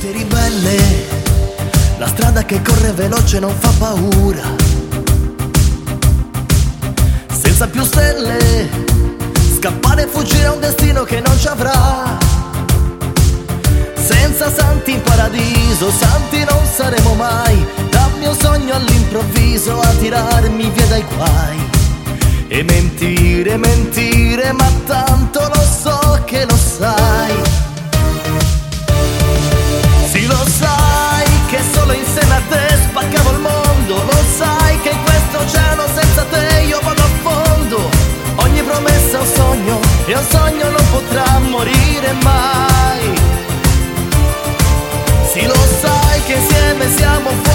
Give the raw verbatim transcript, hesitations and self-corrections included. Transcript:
sei ribelle, la strada che corre veloce non fa paura. Senza più stelle, scappare e fuggire a un destino che non ci avrà. Senza santi in paradiso, santi non saremo mai. Dammi un sogno all'improvviso a tirarmi via dai guai. E mentire, mentire, ma tanto lo so che lo sai. Sì, lo sai che solo insieme a te spaccavo il mondo. Lo sai che in questo oceano senza te io vado a fondo. Ogni promessa è un sogno e un sogno non potrà morire mai. Sì, lo sai che insieme siamo